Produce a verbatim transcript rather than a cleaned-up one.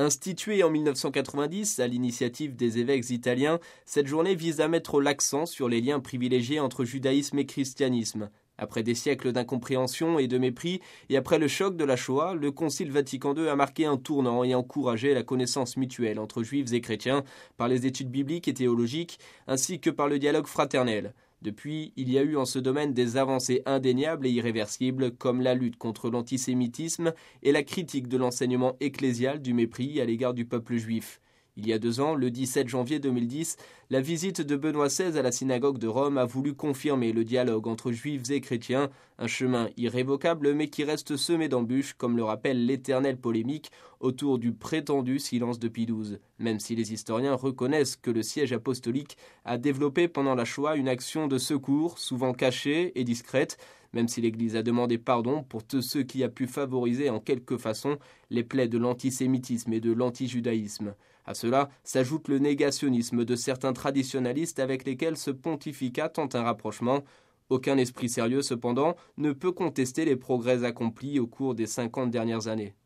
Instituée en mille neuf cent quatre-vingt-dix à l'initiative des évêques italiens, cette journée vise à mettre l'accent sur les liens privilégiés entre judaïsme et christianisme. Après des siècles d'incompréhension et de mépris, et après le choc de la Shoah, le Concile Vatican deux a marqué un tournant et encouragé la connaissance mutuelle entre juifs et chrétiens par les études bibliques et théologiques, ainsi que par le dialogue fraternel. Depuis, il y a eu en ce domaine des avancées indéniables et irréversibles, comme la lutte contre l'antisémitisme et la critique de l'enseignement ecclésial du mépris à l'égard du peuple juif. Il y a deux ans, le dix-sept janvier deux mille dix, la visite de Benoît seize à la synagogue de Rome a voulu confirmer le dialogue entre juifs et chrétiens, un chemin irrévocable mais qui reste semé d'embûches, comme le rappelle l'éternelle polémique autour du prétendu silence de Pie douze, même si les historiens reconnaissent que le siège apostolique a développé pendant la Shoah une action de secours, souvent cachée et discrète, même si l'Église a demandé pardon pour tous ceux qui a pu favoriser en quelque façon les plaies de l'antisémitisme et de l'antijudaïsme. À cela s'ajoute le négationnisme de certains traditionalistes avec lesquels ce pontificat tente un rapprochement. Aucun esprit sérieux, cependant, ne peut contester les progrès accomplis au cours des cinquante dernières années.